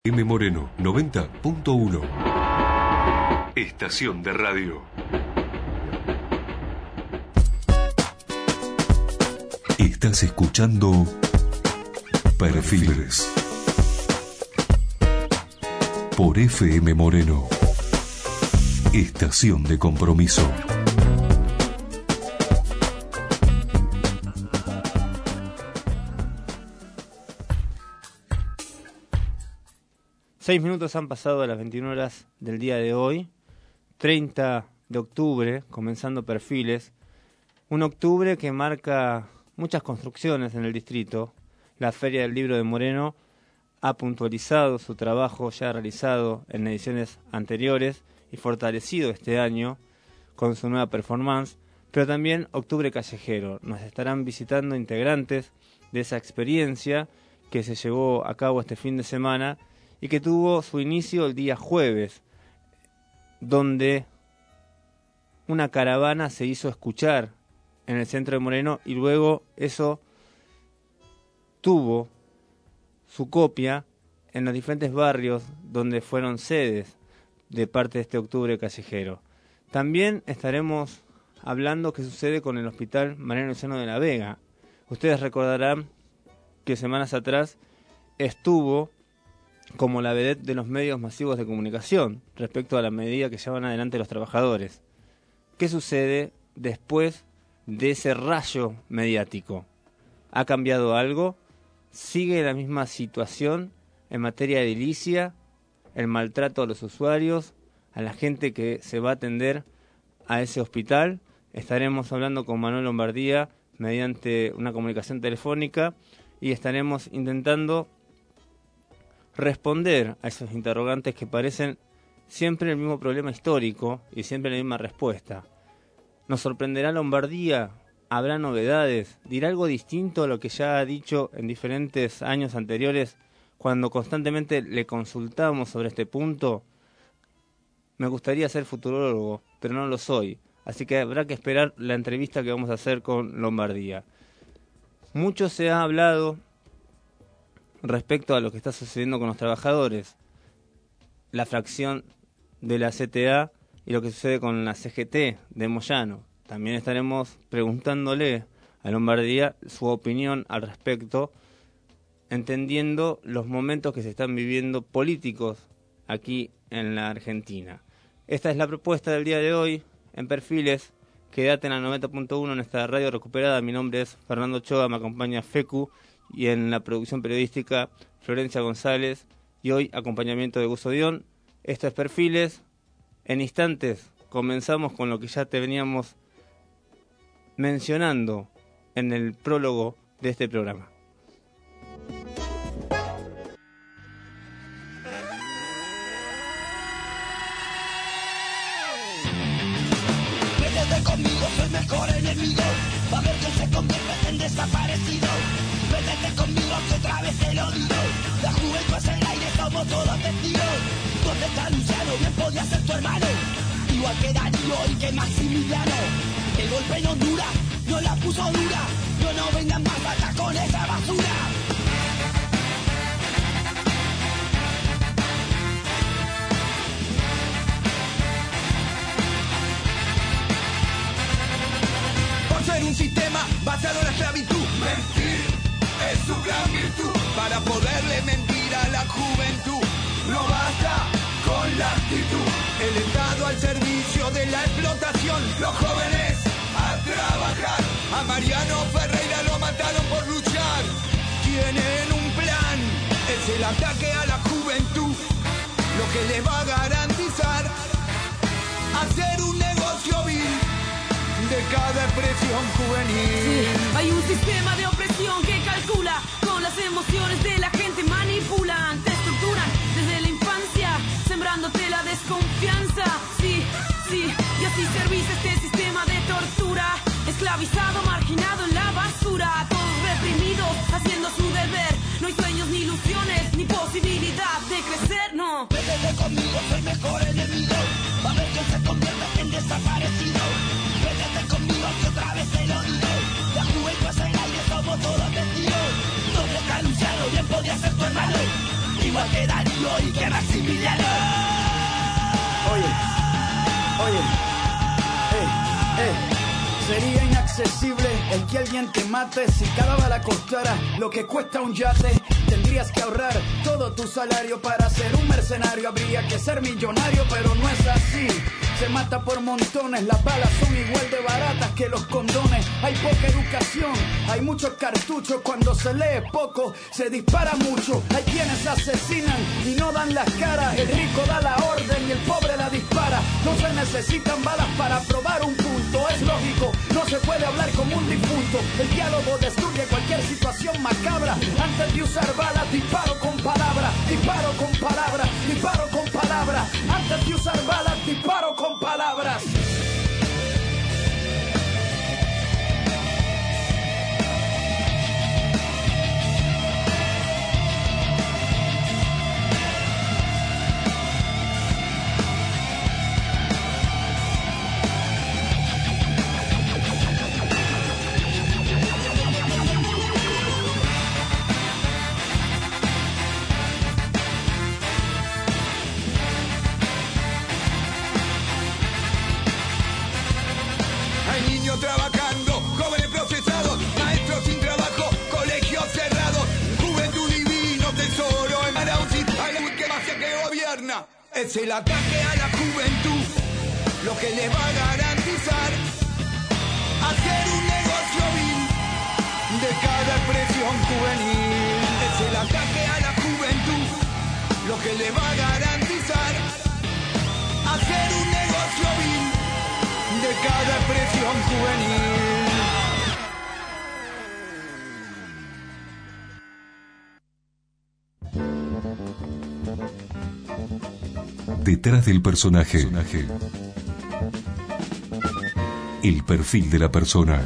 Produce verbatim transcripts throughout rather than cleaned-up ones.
M Moreno noventa punto uno. Estación de radio. Estás escuchando Perfiles por F M Moreno. Estación de compromiso. Seis minutos han pasado a las veintiuna horas del día de hoy, treinta de octubre, comenzando Perfiles. Un octubre que marca muchas construcciones en el distrito. La Feria del Libro de Moreno ha puntualizado su trabajo ya realizado en ediciones anteriores y fortalecido este año con su nueva performance, pero también Octubre Callejero. Nos estarán visitando integrantes de esa experiencia que se llevó a cabo este fin de semana y que tuvo su inicio el día jueves, donde una caravana se hizo escuchar en el centro de Moreno y luego eso tuvo su copia en los diferentes barrios donde fueron sedes de parte de este Octubre Callejero. También estaremos hablando qué sucede con el Hospital Mariano Luciano de la Vega. Ustedes recordarán que semanas atrás estuvo como la vedette de los medios masivos de comunicación respecto a la medida que llevan adelante los trabajadores. ¿Qué sucede después de ese rayo mediático? ¿Ha cambiado algo? ¿Sigue la misma situación en materia de edilicia, el maltrato a los usuarios, a la gente que se va a atender a ese hospital? Estaremos hablando con Manuel Lombardía mediante una comunicación telefónica y estaremos intentando responder a esos interrogantes que parecen siempre el mismo problema histórico y siempre la misma respuesta. ¿Nos sorprenderá Lombardía? ¿Habrá novedades? ¿Dirá algo distinto a lo que ya ha dicho en diferentes años anteriores cuando constantemente le consultamos sobre este punto? Me gustaría ser futurólogo, pero no lo soy, así que habrá que esperar la entrevista que vamos a hacer con Lombardía. Mucho se ha hablado respecto a lo que está sucediendo con los trabajadores, la fracción de la C T A y lo que sucede con la C G T de Moyano. También estaremos preguntándole a Lombardía su opinión al respecto, entendiendo los momentos que se están viviendo políticos aquí en la Argentina. Esta es la propuesta del día de hoy en Perfiles. Quédate en la noventa punto uno en esta radio recuperada. Mi nombre es Fernando Ochoa, me acompaña Fecu, y en la producción periodística Florencia González, y hoy acompañamiento de Gus Odión. Esto es Perfiles. En instantes comenzamos con lo que ya te veníamos mencionando en el prólogo de este programa. Métete conmigo, soy mejor enemigo. Va a ver que se convierte en desaparecido. Métete conmigo que otra vez te lo digo. La juventud es el aire, somos todos testigos. ¿Dónde está Luciano? Bien podía ser tu hermano. Igual que Darío y que Maximiliano. El golpe en Honduras no la puso dura. No nos vengan más acá con esa basura. Por ser un sistema basado en la esclavitud. Mentir es su gran virtud. Para poderle mentir a la juventud, no basta con la actitud. El Estado al servicio de la explotación. Los jóvenes a trabajar. A Mariano Ferreira lo mataron por luchar. Tienen un plan, es el ataque a la juventud. Lo que les va a garantizar hacer un negocio vil de cada expresión juvenil. Sí, hay un sistema de opresión que calcula con las emociones de la gente, manipulan, te estructuran desde la infancia, sembrándote la desconfianza. Sí, sí, y así servís este sistema de tortura, esclavizado, marginado en la basura, todos reprimidos, haciendo su deber. No hay sueños ni ilusiones, ni posibilidad de crecer, no. Métete conmigo, soy mejor enemigo. Va a ver que se convierte en desaparecido. Métete conmigo que otra vez te lo digo. La juventud es el aire, somos todos testigos. ¿Dónde está Luciano? Bien podía ser tu hermano. igual que Darío y que Maximiliano. Oye, oye, eh, eh. Sería inaccesible el que alguien te mate. Si cada bala costara lo que cuesta un yate, tendrías que ahorrar todo tu salario para ser un mercenario. Habría que ser millonario, pero no es así. Se mata por montones, las balas son igual de baratas que los condones. Hay poca educación, hay muchos cartuchos. Cuando se lee poco, se dispara mucho. Hay quienes asesinan y no dan las caras. El rico da la orden y el pobre la dispara. No se necesitan balas para probar un punto. Es lógico, no se puede hablar como un difunto. El diálogo destruye cualquier situación macabra. Antes de usar balas, disparo con palabras. Disparo con palabras, disparo con palabras. Antes de usar balas, disparo con palabras. Trabajando, jóvenes procesados, maestros sin trabajo, colegios cerrados, juventud divino, tesoro en Marausi, hay un que más que gobierna. Es el ataque a la juventud, lo que les va a garantizar hacer un negocio vil de cada expresión juvenil. Es el ataque a la juventud, lo que les va a garantizar hacer un negocio vil de cada expresión juvenil. Detrás del personaje, el perfil de la persona.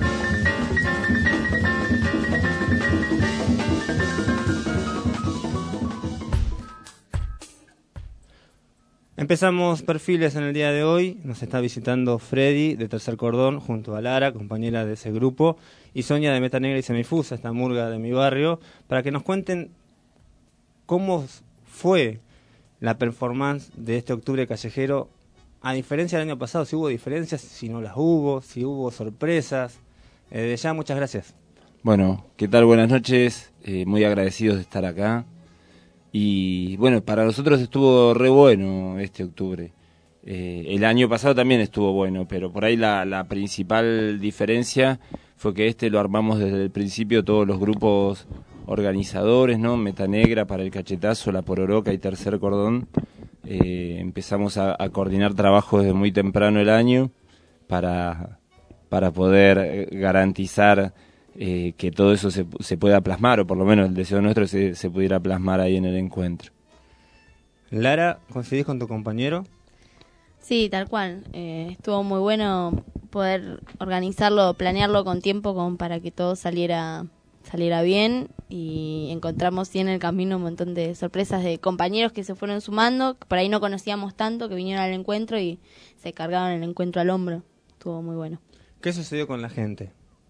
Empezamos perfiles en el día de hoy. Nos está visitando Freddy de Tercer Cordón junto a Lara, compañera de ese grupo, y Sonia de Meta Negra y Semifusa, esta murga de mi barrio, para que nos cuenten cómo fue la performance de este octubre callejero, a diferencia del año pasado, si hubo diferencias, si no las hubo, si hubo sorpresas. Eh, de ya, muchas gracias. Bueno, ¿qué tal? Buenas noches, eh, muy agradecidos de estar acá. Y bueno, para nosotros estuvo re bueno este octubre. Eh, el año pasado también estuvo bueno, pero por ahí la, la principal diferencia fue que este lo armamos desde el principio todos los grupos organizadores, ¿no? Meta Negra para el Cachetazo, La Pororoca y Tercer Cordón. Eh, empezamos a, a coordinar trabajo desde muy temprano el año para, para poder garantizar Eh, que todo eso se, se pueda plasmar, o por lo menos el deseo nuestro se, se pudiera plasmar ahí en el encuentro. Lara, ¿coincidís con tu compañero? Sí, tal cual. Eh, estuvo muy bueno poder organizarlo, planearlo con tiempo como para que todo saliera saliera bien, y encontramos sí en el camino un montón de sorpresas de compañeros que se fueron sumando, que por ahí no conocíamos tanto, que vinieron al encuentro y se cargaron el encuentro al hombro. Estuvo muy bueno. ¿Qué sucedió con la gente?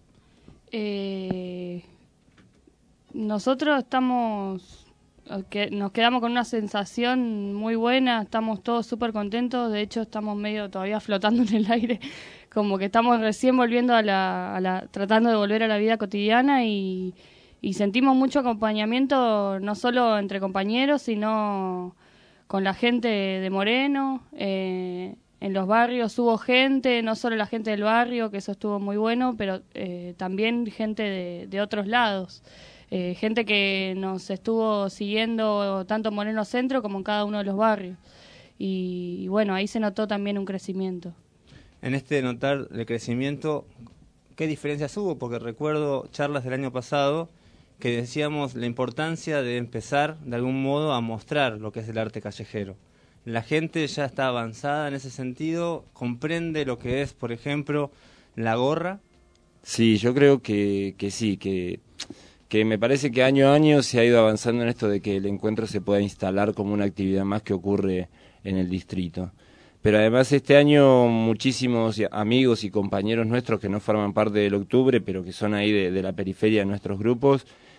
Eh, nosotros estamos, que nos quedamos con una sensación muy buena, estamos todos súper contentos, de hecho estamos medio todavía flotando en el aire, como que estamos recién volviendo a la, a la tratando de volver a la vida cotidiana, y, y sentimos mucho acompañamiento, no solo entre compañeros, sino con la gente de Moreno. eh, En los barrios hubo gente, no solo la gente del barrio, que eso estuvo muy bueno, pero eh, también gente de, de otros lados. Eh, gente que nos estuvo siguiendo tanto en Moreno Centro como en cada uno de los barrios. Y, y bueno, ahí se notó también un crecimiento. En este notar de crecimiento, ¿qué diferencias hubo? Porque recuerdo charlas del año pasado que decíamos la importancia de empezar de algún modo a mostrar lo que es el arte callejero. La gente ya está avanzada en ese sentido, comprende lo que es, por ejemplo, la gorra. Sí, yo creo que, que sí, que, que me parece que año a año se ha ido avanzando en esto de que el encuentro se pueda instalar como una actividad más que ocurre en el distrito. Pero además este año muchísimos amigos y compañeros nuestros que no forman parte del octubre, pero que son ahí de, de la periferia de nuestros grupos,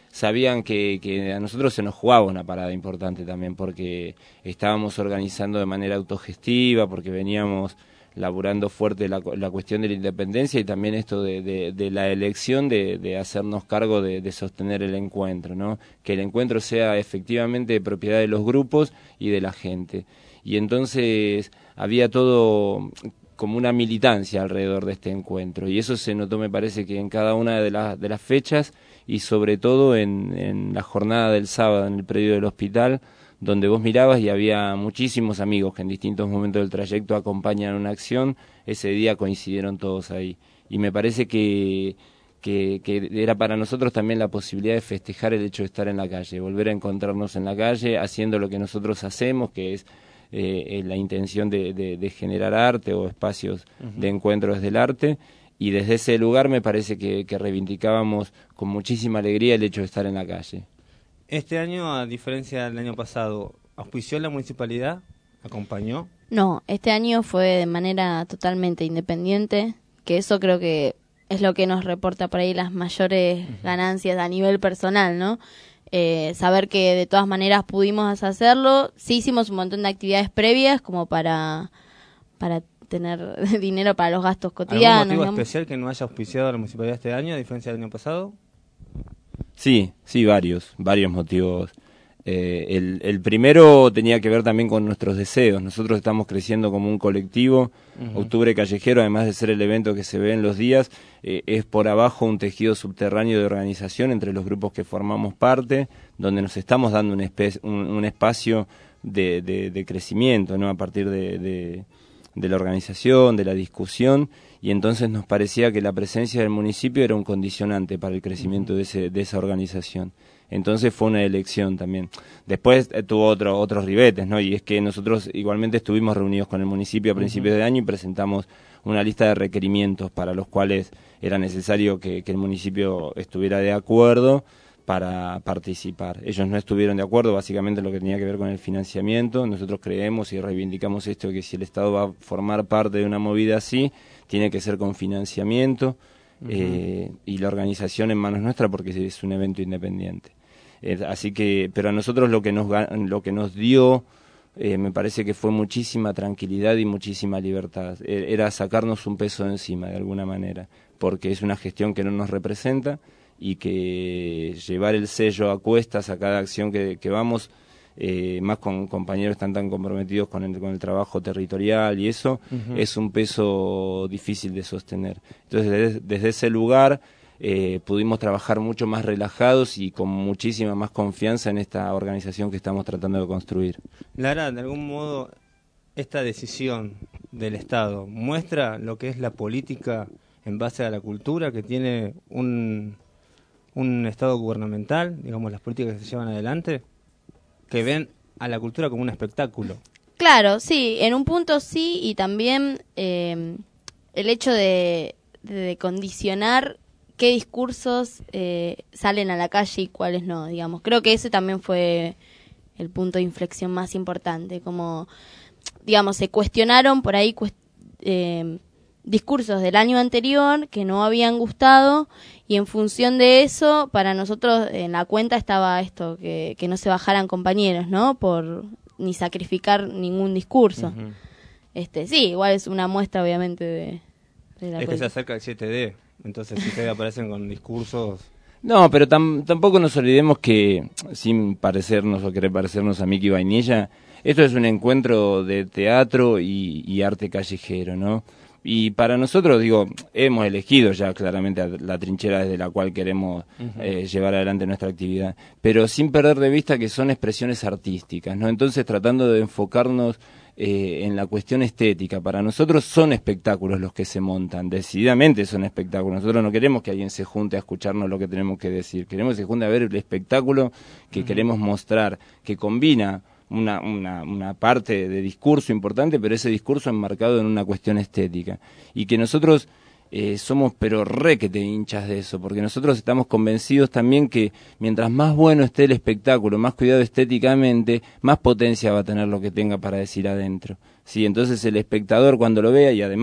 sabían que, que a nosotros se nos jugaba una parada importante también, porque estábamos organizando de manera autogestiva, porque veníamos laburando fuerte la, la cuestión de la independencia y también esto de, de, de la elección de, de hacernos cargo de, de sostener el encuentro, ¿no? Que el encuentro sea efectivamente propiedad de los grupos y de la gente. Y entonces había todo como una militancia alrededor de este encuentro, y eso se notó, me parece, que en cada una de, la, de las fechas, y sobre todo en, en la jornada del sábado en el predio del hospital, donde vos mirabas y había muchísimos amigos que en distintos momentos del trayecto acompañan una acción. Ese día coincidieron todos ahí, y me parece que, que, que era para nosotros también la posibilidad de festejar el hecho de estar en la calle, volver a encontrarnos en la calle haciendo lo que nosotros hacemos, que es eh, la intención de, de, de generar arte o espacios uh-huh. de encuentro desde el arte. Y desde ese lugar me parece que, que reivindicábamos con muchísima alegría el hecho de estar en la calle. Este año, a diferencia del año pasado, ¿auspició la municipalidad? ¿Acompañó? No, este año fue de manera totalmente independiente, que eso creo que es lo que nos reporta por ahí las mayores uh-huh. ganancias a nivel personal, ¿no? Eh, saber que de todas maneras pudimos hacerlo. Sí hicimos un montón de actividades previas como para, para tener dinero para los gastos cotidianos. ¿Algún motivo digamos? especial que no haya auspiciado la municipalidad este año, a diferencia del año pasado? Sí, sí, varios, varios motivos. Eh, el, el primero tenía que ver también con nuestros deseos. Nosotros estamos creciendo como un colectivo. Uh-huh. Octubre Callejero, además de ser el evento que se ve en los días, eh, es por abajo un tejido subterráneo de organización entre los grupos que formamos parte, donde nos estamos dando un, espe- un, un espacio de, de, de crecimiento, ¿no? A partir de, de, de la organización, de la discusión, y entonces nos parecía que la presencia del municipio era un condicionante para el crecimiento uh-huh. de, ese, de esa organización. Entonces fue una elección también. Después eh, tuvo otro, otros ribetes, ¿no? Y es que nosotros igualmente estuvimos reunidos con el municipio a principios uh-huh. de año y presentamos una lista de requerimientos para los cuales era necesario que, que el municipio estuviera de acuerdo para participar. Ellos no estuvieron de acuerdo, básicamente lo que tenía que ver con el financiamiento. Nosotros creemos y reivindicamos esto, que si el Estado va a formar parte de una movida así, tiene que ser con financiamiento uh-huh. eh, y la organización en manos nuestras, porque es un evento independiente. Eh, así que, pero a nosotros lo que nos, lo que nos dio, eh, me parece que fue muchísima tranquilidad y muchísima libertad. Eh, era sacarnos un peso de encima, de alguna manera, porque es una gestión que no nos representa, y que llevar el sello a cuestas a cada acción que, que vamos, eh, más con compañeros que están tan comprometidos con el, con el trabajo territorial y eso, uh-huh. es un peso difícil de sostener. Entonces, desde, desde ese lugar eh, pudimos trabajar mucho más relajados y con muchísima más confianza en esta organización que estamos tratando de construir. Lara, de algún modo, esta decisión del Estado muestra lo que es la política en base a la cultura, que tiene un... un Estado gubernamental, digamos, las políticas que se llevan adelante, que ven a la cultura como un espectáculo. Claro, sí, en un punto sí, y también eh, el hecho de, de condicionar qué discursos eh, salen a la calle y cuáles no, digamos. Creo que ese también fue el punto de inflexión más importante, como, digamos, se cuestionaron por ahí cuest- eh, discursos del año anterior que no habían gustado, y en función de eso, para nosotros en la cuenta estaba esto, que, que no se bajaran compañeros, ¿no? Por ni sacrificar ningún discurso. Uh-huh. Este, sí, igual es una muestra obviamente de, de la Es política. que se acerca el siete D, entonces si ustedes aparecen con discursos... No, pero tam- tampoco nos olvidemos que, sin parecernos o querer parecernos a Mickey Vainilla, esto es un encuentro de teatro y, y arte callejero, ¿no? Y para nosotros, digo, hemos elegido ya claramente la trinchera desde la cual queremos uh-huh. eh, llevar adelante nuestra actividad, pero sin perder de vista que son expresiones artísticas, ¿no? Entonces, tratando de enfocarnos eh, en la cuestión estética. Para nosotros son espectáculos los que se montan, decididamente son espectáculos. Nosotros no queremos que alguien se junte a escucharnos lo que tenemos que decir, queremos que se junte a ver el espectáculo que uh-huh. queremos mostrar, que combina Una, una, una parte de discurso importante, pero ese discurso enmarcado en una cuestión estética. Y que nosotros eh, somos pero requete hinchas de eso, porque nosotros estamos convencidos también que mientras más bueno esté el espectáculo, más cuidado estéticamente, más potencia va a tener lo que tenga para decir adentro. Sí, entonces el espectador cuando lo vea, y además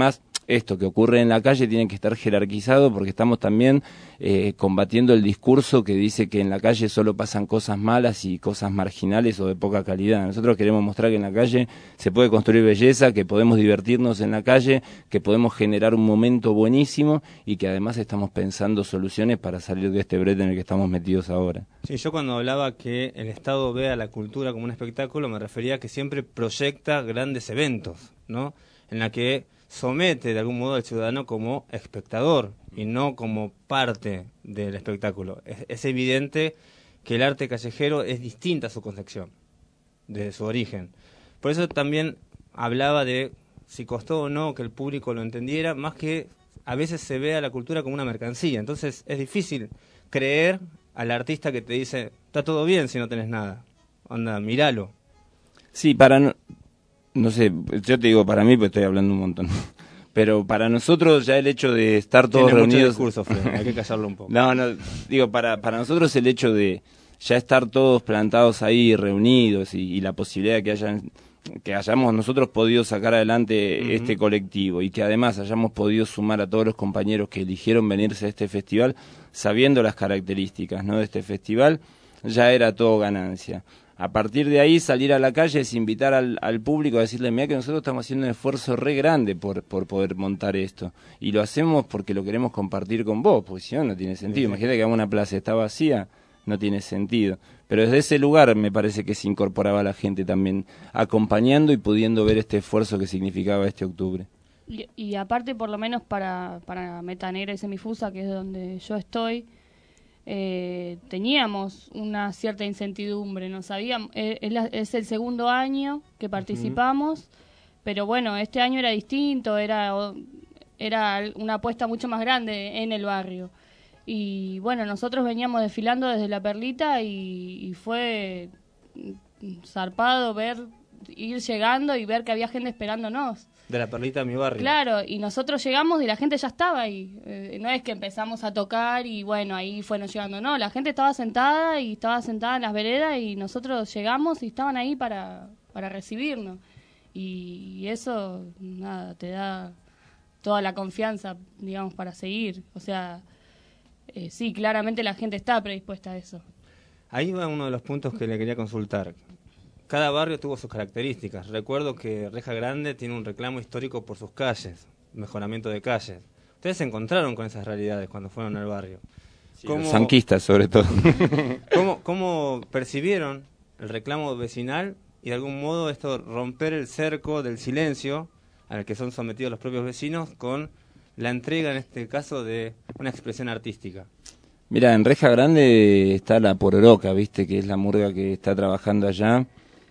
esto que ocurre en la calle tiene que estar jerarquizado, porque estamos también eh, combatiendo el discurso que dice que en la calle solo pasan cosas malas y cosas marginales o de poca calidad. Nosotros queremos mostrar que en la calle se puede construir belleza, que podemos divertirnos en la calle, que podemos generar un momento buenísimo y que además estamos pensando soluciones para salir de este brete en el que estamos metidos ahora. Sí, yo cuando hablaba que el Estado ve a la cultura como un espectáculo, me refería a que siempre proyecta grandes eventos, ¿no? En la que somete de algún modo al ciudadano como espectador y no como parte del espectáculo. Es, es evidente que el arte callejero es distinta a su concepción, de su origen. Por eso también hablaba de si costó o no que el público lo entendiera, más que a veces se ve a la cultura como una mercancía. Entonces es difícil creer al artista que te dice, está todo bien si no tenés nada, anda, míralo. Sí, para... No... No sé, yo te digo para mí, pues estoy hablando un montón. Pero para nosotros ya el hecho de estar todos Tiene reunidos... mucho discurso, Fred, hay que callarlo un poco. No, no, digo, para, para nosotros el hecho de ya estar todos plantados ahí, reunidos, y, y la posibilidad de que hayan, que hayamos nosotros podido sacar adelante uh-huh. este colectivo, y que además hayamos podido sumar a todos los compañeros que eligieron venirse a este festival, sabiendo las características, ¿no?, de este festival, ya era todo ganancia. A partir de ahí, salir a la calle es invitar al, al público a decirle, mira que nosotros estamos haciendo un esfuerzo re grande por, por poder montar esto. Y lo hacemos porque lo queremos compartir con vos, porque si no, no tiene sentido. Sí, sí. Imagínate que vamos a una plaza está vacía, no tiene sentido. Pero desde ese lugar me parece que se incorporaba a la gente también, acompañando y pudiendo ver este esfuerzo que significaba este octubre. Y, y aparte, por lo menos para, para Meta Negra y Semifusa, que es donde yo estoy, Eh, teníamos una cierta incertidumbre, no sabíamos, eh, es, la, es el segundo año que participamos, uh-huh. pero bueno, este año era distinto, era, era una apuesta mucho más grande en el barrio. Y bueno, nosotros veníamos desfilando desde La Perlita y, y fue zarpado ver, ir llegando y ver que había gente esperándonos. De La Perlita a mi barrio. Claro, y nosotros llegamos y la gente ya estaba ahí. Eh, no es que empezamos a tocar y bueno, ahí fueron llegando. No, la gente estaba sentada y estaba sentada en las veredas y nosotros llegamos y estaban ahí para, para recibirnos. Y, y eso, nada, te da toda la confianza, digamos, para seguir. O sea, eh, sí, claramente la gente está predispuesta a eso. Ahí va uno de los puntos que le quería consultar. Cada barrio tuvo sus características. Recuerdo que Reja Grande tiene un reclamo histórico por sus calles, mejoramiento de calles. Ustedes se encontraron con esas realidades cuando fueron al barrio. Sí, los sanquistas, sobre todo. ¿Cómo, ¿Cómo percibieron el reclamo vecinal y de algún modo esto romper el cerco del silencio al que son sometidos los propios vecinos con la entrega, en este caso, de una expresión artística? Mira, en Reja Grande está la Pororoca, ¿viste? Que es la murga que está trabajando allá.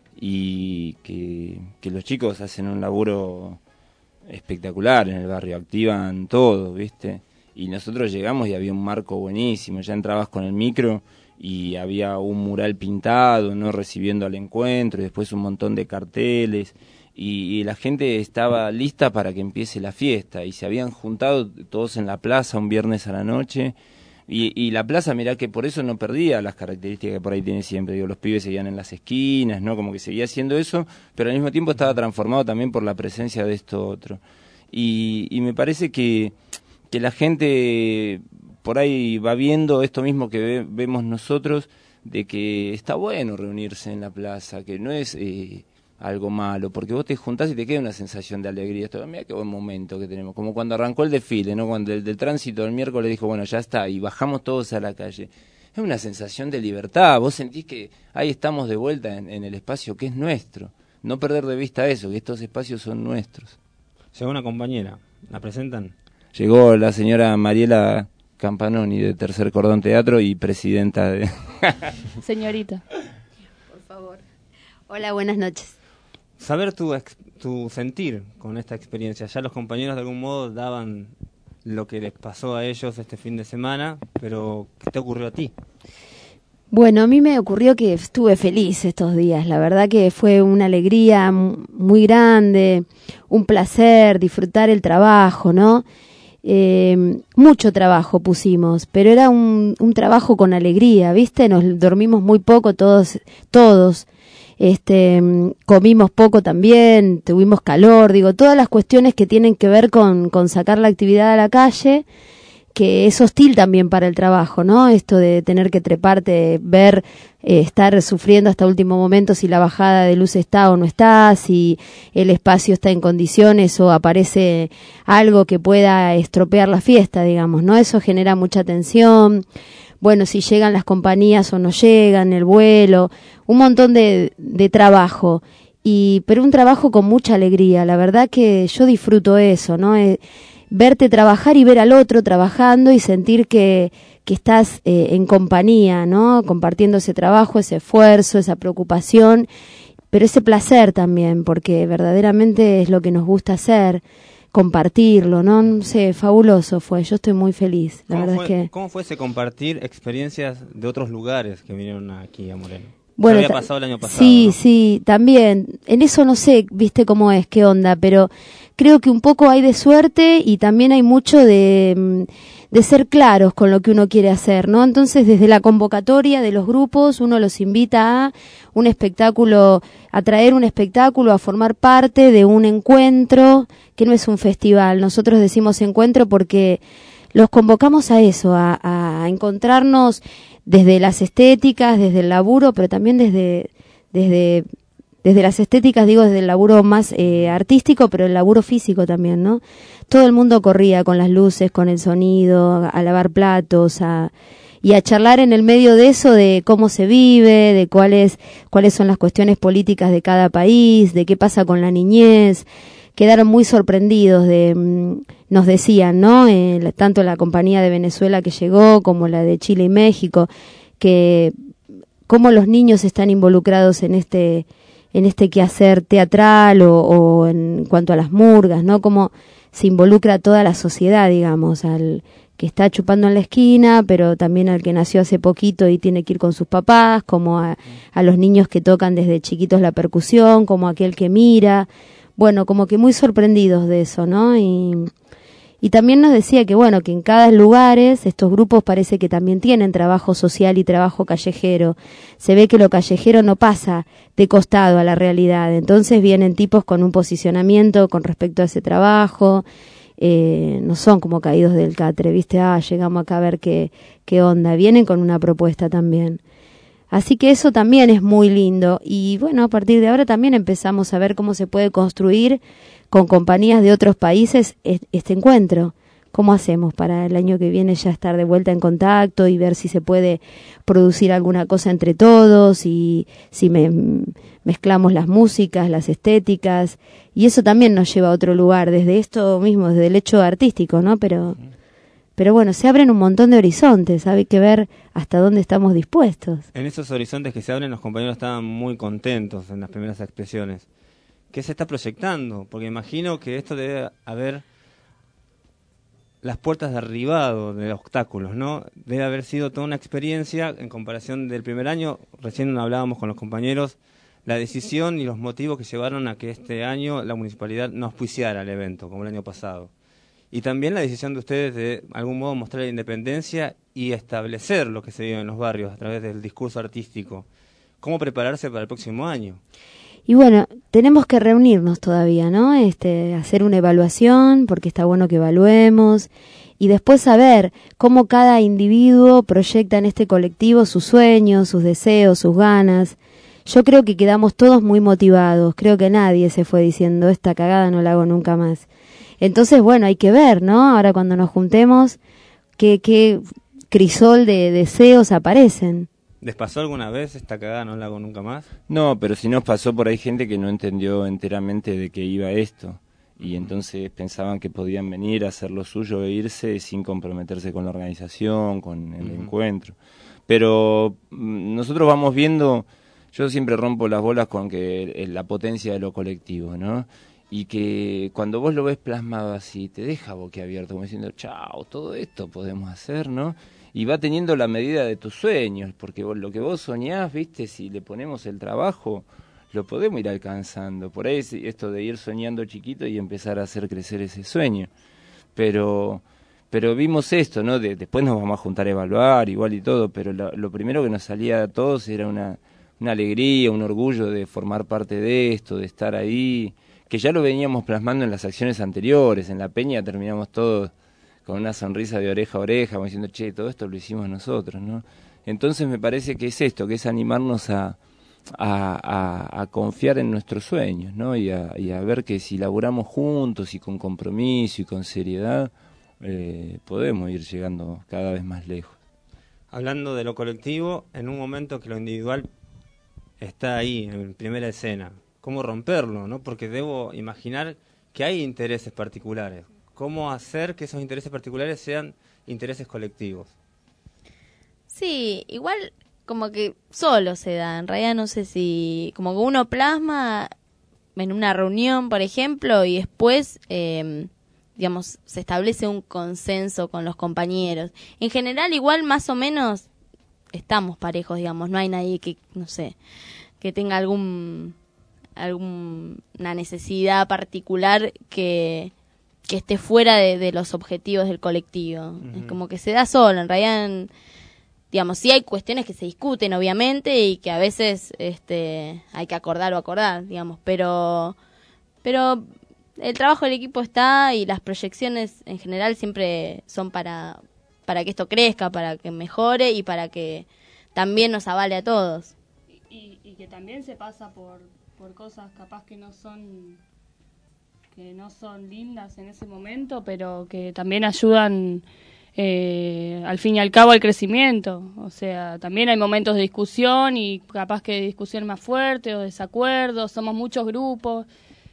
Y que, que los chicos hacen un laburo espectacular en el barrio, activan todo, ¿viste? Y nosotros llegamos y había un marco buenísimo, ya entrabas con el micro y había un mural pintado, ¿no?, recibiendo al encuentro, y después un montón de carteles, y, y la gente estaba lista para que empiece la fiesta, y se habían juntado todos en la plaza un viernes a la noche. Y, y la plaza, mirá que por eso no perdía las características que por ahí tiene siempre. Digo, los pibes seguían en las esquinas, ¿no? Como que seguía haciendo eso, pero al mismo tiempo estaba transformado también por la presencia de esto otro. Y, y me parece que, que la gente por ahí va viendo esto mismo que ve, vemos nosotros, de que está bueno reunirse en la plaza, que no es eh, algo malo, porque vos te juntás y te queda una sensación de alegría. Esto, mira qué buen momento que tenemos, como cuando arrancó el desfile, ¿no? Cuando el del tránsito el miércoles dijo, bueno, ya está, y bajamos todos a la calle. Es una sensación de libertad, vos sentís que ahí estamos de vuelta en, en el espacio que es nuestro. No perder de vista eso, que estos espacios son nuestros. Llegó una compañera, ¿la presentan? Llegó la señora Mariela Campanoni, de Tercer Cordón Teatro y presidenta de... Señorita. Por favor. Hola, buenas noches. Saber tu, ex, tu sentir con esta experiencia. Ya los compañeros de algún modo daban lo que les pasó a ellos este fin de semana, pero ¿qué te ocurrió a ti? Bueno, a mí me ocurrió que estuve feliz estos días. La verdad que fue una alegría muy grande, un placer disfrutar el trabajo, ¿no? Eh, mucho trabajo pusimos, pero era un, un trabajo con alegría, ¿viste? Nos dormimos muy poco todos, todos. este, comimos poco también, tuvimos calor, digo, todas las cuestiones que tienen que ver con, con sacar la actividad a la calle, que es hostil también para el trabajo, ¿no? Esto de tener que treparte, ver, eh, estar sufriendo hasta último momento si la bajada de luz está o no está, si el espacio está en condiciones o aparece algo que pueda estropear la fiesta, digamos, ¿no? Eso genera mucha tensión. Bueno, si llegan las compañías o no llegan, el vuelo, un montón de, de trabajo. Y, pero un trabajo con mucha alegría, la verdad que yo disfruto eso, ¿no? Eh, verte trabajar y ver al otro trabajando y sentir que, que estás eh, en compañía, ¿no? Compartiendo ese trabajo, ese esfuerzo, esa preocupación, pero ese placer también, porque verdaderamente es lo que nos gusta hacer, compartirlo, ¿no? No sé, fabuloso fue, yo estoy muy feliz, la verdad fue, es que... ¿Cómo fue ese compartir experiencias de otros lugares que vinieron aquí a Moreno? Bueno, había pasado el año pasado, sí, ¿no? sí, también. En eso no sé, viste cómo es, qué onda, pero creo que un poco hay de suerte y también hay mucho de, de ser claros con lo que uno quiere hacer, ¿no? Entonces, desde la convocatoria de los grupos, uno los invita a un espectáculo, a traer un espectáculo, a formar parte de un encuentro, que no es un festival. Nosotros decimos encuentro porque los convocamos a eso, a, a encontrarnos desde las estéticas, desde el laburo, pero también desde desde desde las estéticas, digo, desde el laburo más eh, artístico, pero el laburo físico también, ¿no? Todo el mundo corría con las luces, con el sonido, a lavar platos, a y a charlar en el medio de eso de cómo se vive, de cuáles cuáles son las cuestiones políticas de cada país, de qué pasa con la niñez. Quedaron muy sorprendidos de, nos decían, ¿no? Eh, tanto la compañía de Venezuela que llegó como la de Chile y México, que cómo los niños están involucrados en este en este quehacer teatral o, o en cuanto a las murgas, ¿no? Cómo se involucra toda la sociedad, digamos, al que está chupando en la esquina, pero también al que nació hace poquito y tiene que ir con sus papás, como a, a los niños que tocan desde chiquitos la percusión, como aquel que mira. Bueno, como que muy sorprendidos de eso, ¿no? Y, y también nos decía que, bueno, que en cada lugares estos grupos parece que también tienen trabajo social y trabajo callejero. Se ve que lo callejero no pasa de costado a la realidad. Entonces vienen tipos con un posicionamiento con respecto a ese trabajo. Eh, no son como caídos del catre, ¿viste? Ah, llegamos acá a ver qué, qué onda. Vienen con una propuesta también. Así que eso también es muy lindo y bueno, a partir de ahora también empezamos a ver cómo se puede construir con compañías de otros países este encuentro. ¿Cómo hacemos para el año que viene ya estar de vuelta en contacto y ver si se puede producir alguna cosa entre todos y si me, mezclamos las músicas, las estéticas? Y eso también nos lleva a otro lugar, desde esto mismo, desde el hecho artístico, ¿no? Pero... Pero bueno, se abren un montón de horizontes, hay que ver hasta dónde estamos dispuestos. En esos horizontes que se abren, los compañeros estaban muy contentos en las primeras expresiones. ¿Qué se está proyectando? Porque imagino que esto debe haber las puertas derribado de obstáculos, ¿no? Debe haber sido toda una experiencia en comparación del primer año. Recién hablábamos con los compañeros, la decisión y los motivos que llevaron a que este año la municipalidad no auspiciara el evento, como el año pasado. Y también la decisión de ustedes de, de algún modo, mostrar la independencia y establecer lo que se vive en los barrios a través del discurso artístico. ¿Cómo prepararse para el próximo año? Y bueno, tenemos que reunirnos todavía, ¿no? Este, hacer una evaluación, porque está bueno que evaluemos, y después saber cómo cada individuo proyecta en este colectivo sus sueños, sus deseos, sus ganas. Yo creo que quedamos todos muy motivados, creo que nadie se fue diciendo, esta cagada no la hago nunca más. Entonces, bueno, hay que ver, ¿no? Ahora cuando nos juntemos, qué, qué crisol de deseos aparecen. ¿Les pasó alguna vez esta cagada no la hago nunca más? No, pero sí nos pasó por ahí gente que no entendió enteramente de qué iba esto. Y entonces pensaban que podían venir a hacer lo suyo e irse sin comprometerse con la organización, con el uh-huh. encuentro. Pero mm, nosotros vamos viendo, yo siempre rompo las bolas con que eh, la potencia de lo colectivo, ¿no? Y que cuando vos lo ves plasmado así, te deja boquiabierto, como diciendo, chao, todo esto podemos hacer, ¿no? Y va teniendo la medida de tus sueños, porque vos, lo que vos soñás, viste, si le ponemos el trabajo, lo podemos ir alcanzando. Por ahí es esto de ir soñando chiquito y empezar a hacer crecer ese sueño. Pero pero vimos esto, ¿no? De, después nos vamos a juntar a evaluar, igual y todo, pero lo, lo primero que nos salía a todos era una... una alegría, un orgullo de formar parte de esto, de estar ahí, que ya lo veníamos plasmando en las acciones anteriores. En la peña terminamos todos con una sonrisa de oreja a oreja, como diciendo, che, todo esto lo hicimos nosotros, ¿no? Entonces me parece que es esto, que es animarnos a, a, a, a confiar en nuestros sueños, ¿no? Y a, y a ver que si laburamos juntos y con compromiso y con seriedad, eh, podemos ir llegando cada vez más lejos. Hablando de lo colectivo, en un momento que lo individual está ahí, en primera escena, ¿cómo romperlo, no? Porque debo imaginar que hay intereses particulares. ¿Cómo hacer que esos intereses particulares sean intereses colectivos? Sí, igual como que solo se da. En realidad no sé si... Como que uno plasma en una reunión, por ejemplo, y después, eh, digamos, se establece un consenso con los compañeros. En general, igual más o menos estamos parejos, digamos. No hay nadie que, no sé, que tenga algún alguna necesidad particular que... que esté fuera de, de los objetivos del colectivo. Uh-huh. Es como que se da solo, en realidad, en, digamos, sí hay cuestiones que se discuten, obviamente, y que a veces este hay que acordar o acordar, digamos, pero pero el trabajo del equipo está y las proyecciones en general siempre son para, para que esto crezca, para que mejore y para que también nos avale a todos. Y, y que también se pasa por, por cosas capaz que no son... que no son lindas en ese momento, pero que también ayudan eh, al fin y al cabo al crecimiento. O sea, también hay momentos de discusión y capaz que discusión más fuerte o desacuerdos. Somos muchos grupos,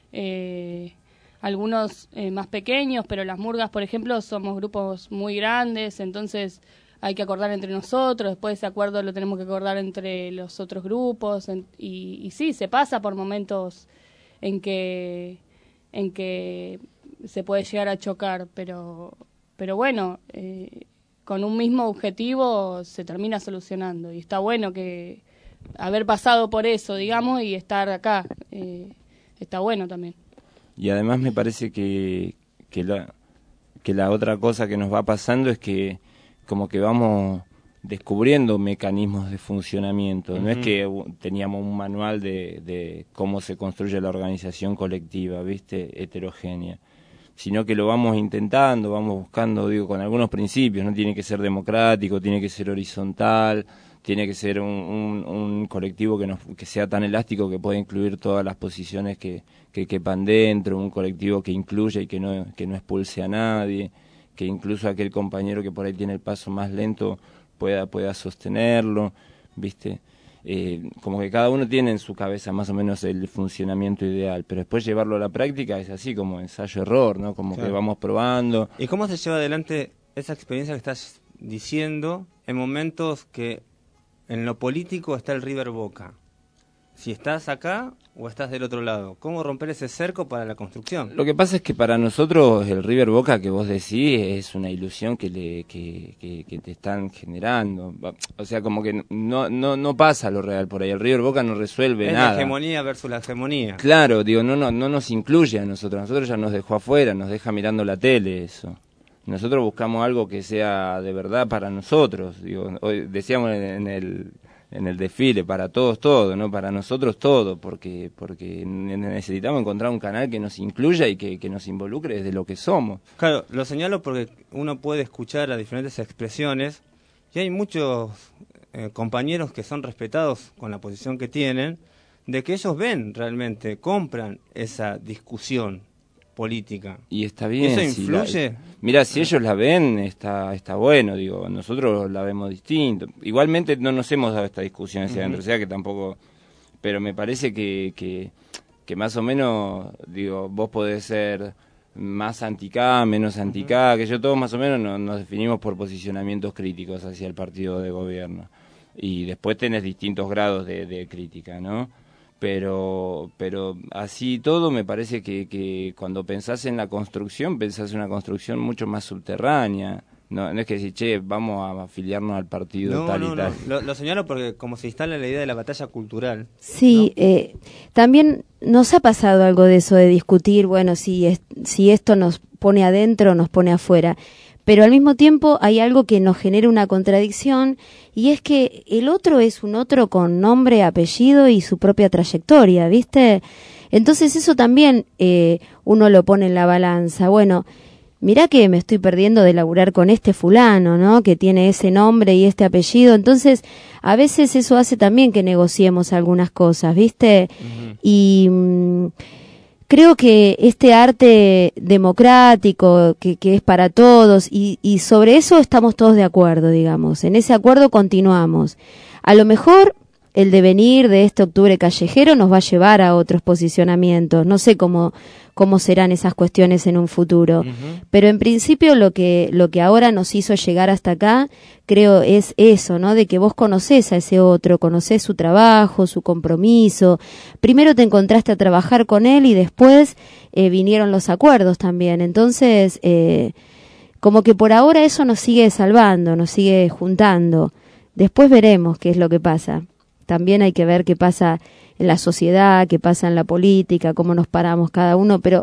eh, algunos eh, más pequeños, pero las murgas, por ejemplo, somos grupos muy grandes, entonces hay que acordar entre nosotros, después ese acuerdo lo tenemos que acordar entre los otros grupos, en, y, y sí, se pasa por momentos en que... en que se puede llegar a chocar, pero pero bueno, eh, con un mismo objetivo se termina solucionando, y está bueno que haber pasado por eso, digamos, y estar acá, eh, está bueno también. Y además me parece que, que, la, que la otra cosa que nos va pasando es que como que vamos descubriendo mecanismos de funcionamiento. Uh-huh. No es que teníamos un manual de, de cómo se construye la organización colectiva, ¿viste? Heterogénea, sino que lo vamos intentando, vamos buscando, digo, con algunos principios. No tiene que ser democrático, tiene que ser horizontal, tiene que ser un, un, un colectivo que, nos, que sea tan elástico que pueda incluir todas las posiciones que, que quepan dentro, un colectivo que incluya y que no, que no expulse a nadie, que incluso aquel compañero que por ahí tiene el paso más lento pueda pueda sostenerlo, ¿viste? Eh, como que cada uno tiene en su cabeza más o menos el funcionamiento ideal, pero después llevarlo a la práctica es así como ensayo-error, ¿no? Como claro. Que vamos probando. ¿Y cómo se lleva adelante esa experiencia que estás diciendo en momentos que en lo político está el River Boca? Si estás acá o estás del otro lado, ¿cómo romper ese cerco para la construcción? Lo que pasa es que para nosotros el River Boca que vos decís es una ilusión que le que, que, que te están generando. O sea, como que no no no pasa lo real por ahí. El River Boca no resuelve es nada. La hegemonía versus la hegemonía. Claro, digo, no, no, no nos incluye a nosotros. Nosotros ya nos dejó afuera, nos deja mirando la tele eso. Nosotros buscamos algo que sea de verdad para nosotros. Digo, hoy decíamos en el... en el desfile, para todos todo, ¿no? Para nosotros todo, porque porque necesitamos encontrar un canal que nos incluya y que, que nos involucre desde lo que somos. Claro, lo señalo porque uno puede escuchar las diferentes expresiones y hay muchos eh, compañeros que son respetados con la posición que tienen, de que ellos ven realmente, compran esa discusión política. Y está bien. ¿Eso influye? Si la, mira, si ellos la ven, está está bueno, digo, nosotros la vemos distinto. Igualmente no nos hemos dado esta discusión hacia uh-huh. adentro, o sea que tampoco, pero me parece que, que, que más o menos, digo, vos podés ser más anti-K, menos anti-K, uh-huh. que yo todos más o menos nos, nos definimos por posicionamientos críticos hacia el partido de gobierno. Y después tenés distintos grados de, de crítica, ¿no? Pero pero así todo me parece que, que cuando pensás en la construcción, pensás en una construcción mucho más subterránea. No, no es que decir, che, vamos a afiliarnos al partido no, tal no, y tal. No. Lo, lo señalo porque como se instala la idea de la batalla cultural. Sí, ¿no? eh, también nos ha pasado algo de eso, de discutir, bueno, si, es, si esto nos pone adentro o nos pone afuera. pero al mismo tiempo hay algo que nos genera una contradicción, y es que el otro es un otro con nombre, apellido y su propia trayectoria, ¿viste? Entonces eso también eh, uno lo pone en la balanza. Bueno, mirá que me estoy perdiendo de laburar con este fulano, ¿no? Que tiene ese nombre y este apellido. Entonces, a veces eso hace también que negociemos algunas cosas, ¿viste? Uh-huh. Y mmm, creo que este arte democrático, que, que es para todos, y, y sobre eso estamos todos de acuerdo, digamos. En ese acuerdo continuamos. A lo mejor el devenir de este octubre callejero nos va a llevar a otros posicionamientos. No sé cómo, cómo serán esas cuestiones en un futuro. Uh-huh. Pero en principio lo que, lo que ahora nos hizo llegar hasta acá, creo es eso, ¿no? De que vos conocés a ese otro, conocés su trabajo, su compromiso. Primero te encontraste a trabajar con él y después eh, vinieron los acuerdos también. Entonces, eh, como que por ahora eso nos sigue salvando, nos sigue juntando. Después veremos qué es lo que pasa. También hay que ver qué pasa en la sociedad, qué pasa en la política, cómo nos paramos cada uno, pero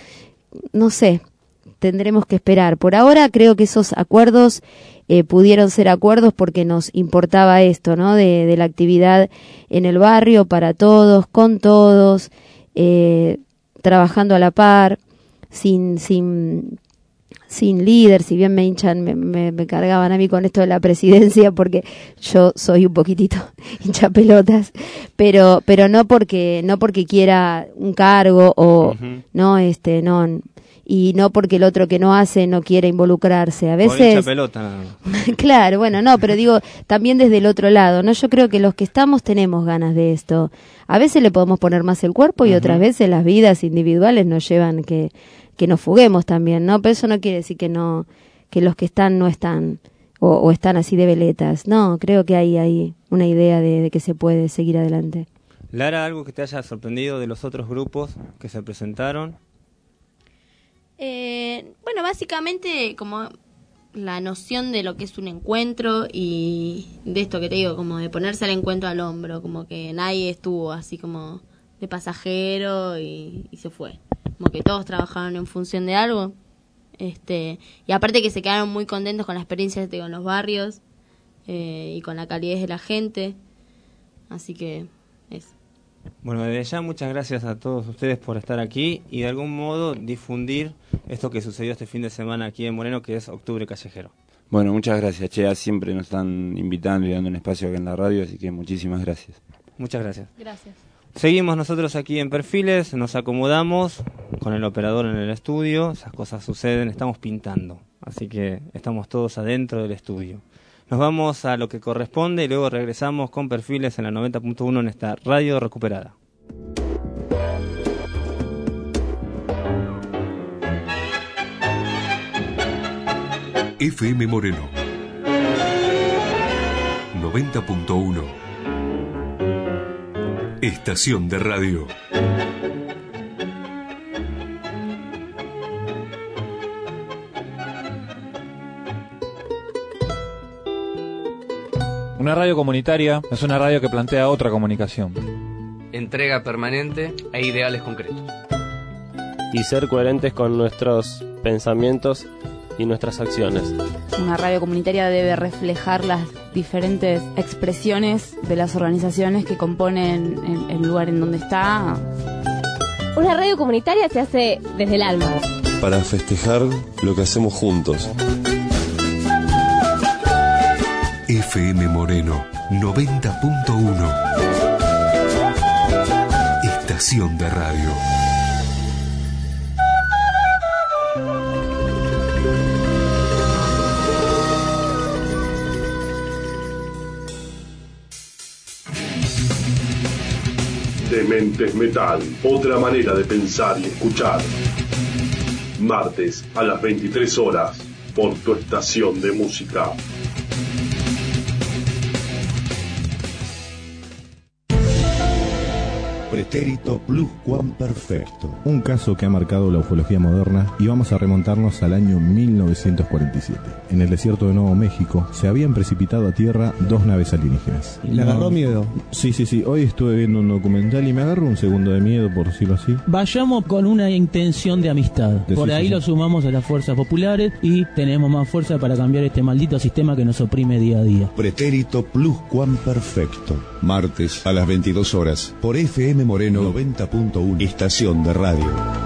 no sé, tendremos que esperar. Por ahora creo que esos acuerdos eh, pudieron ser acuerdos porque nos importaba esto, ¿no? De, de la actividad en el barrio para todos, con todos, eh, trabajando a la par, sin sin sin líder, si bien me hinchan, me, me, me cargaban a mí con esto de la presidencia, porque yo soy un poquitito hincha pelotas, pero pero no porque no porque quiera un cargo o uh-huh. no este no y no porque el otro que no hace no quiere involucrarse. A veces por hincha pelota nada más. Claro, bueno, no, pero digo también desde el otro lado, no, yo creo que los que estamos tenemos ganas de esto. A veces le podemos poner más el cuerpo y uh-huh. otras veces las vidas individuales nos llevan que que nos fuguemos también, ¿no? Pero eso no quiere decir que no, que los que están no están, o, o están así de veletas. No, creo que hay, hay una idea de, de que se puede seguir adelante. Lara, ¿algo que te haya sorprendido de los otros grupos que se presentaron? Eh, bueno, básicamente como la noción de lo que es un encuentro y de esto que te digo, como de ponerse al encuentro al hombro, como que nadie estuvo así como de pasajero y, y se fue. Como que todos trabajaron en función de algo, este y aparte que se quedaron muy contentos con la experiencia de con los barrios eh, y con la calidez de la gente, así que eso. Bueno, desde ya muchas gracias a todos ustedes por estar aquí y de algún modo difundir esto que sucedió este fin de semana aquí en Moreno, que es Octubre Callejero. Bueno, muchas gracias, Chea, siempre nos están invitando y dando un espacio acá en la radio, así que muchísimas gracias. Muchas gracias. Gracias. Seguimos nosotros aquí en Perfiles, nos acomodamos con el operador en el estudio, esas cosas suceden, estamos pintando, así que estamos todos adentro del estudio. Nos vamos a lo que corresponde y luego regresamos con Perfiles en la noventa punto uno en esta radio recuperada. F M Moreno noventa punto uno. Estación de radio. Una radio comunitaria es una radio que plantea otra comunicación. Entrega permanente e ideales concretos. Y ser coherentes con nuestros pensamientos y nuestras acciones. Una radio comunitaria debe reflejar las diferentes expresiones de las organizaciones que componen el, el lugar en donde está. Una radio comunitaria se hace desde el alma. Para festejar lo que hacemos juntos. F M Moreno noventa punto uno. Estación de radio. Dementes Metal, otra manera de pensar y escuchar. Martes a las veintitrés horas por tu estación de música. Pretérito pluscuamperfecto. Un caso que ha marcado la ufología moderna, y vamos a remontarnos al año mil novecientos cuarenta y siete. En el desierto de Nuevo México se habían precipitado a tierra dos naves alienígenas. ¿Le agarró miedo? Sí, sí, sí. Hoy estuve viendo un documental y me agarró un segundo de miedo, por decirlo así. Vayamos con una intención de amistad. De por sí, ahí sí, lo sí. sumamos a las fuerzas populares y tenemos más fuerza para cambiar este maldito sistema que nos oprime día a día. Pretérito pluscuamperfecto. Martes a las veintidós horas por F M Moreno noventa punto uno, estación de radio.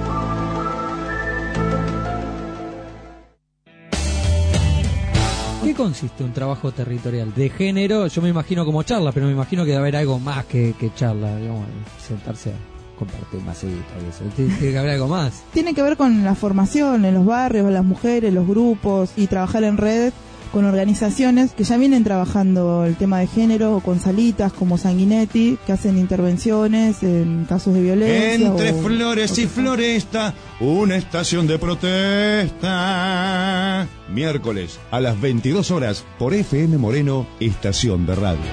¿Qué consiste un trabajo territorial? De género, yo me imagino como charla, pero me imagino que debe haber algo más que, que charla, digamos, sentarse a compartir masita y eso. Tiene que haber algo más. Tiene que ver con la formación en los barrios, las mujeres, los grupos y trabajar en red con organizaciones que ya vienen trabajando el tema de género, o con salitas como Sanguinetti, que hacen intervenciones en casos de violencia. Entre o, flores o y floresta, una estación de protesta. Miércoles a las veintidós horas por F M Moreno, estación de radio.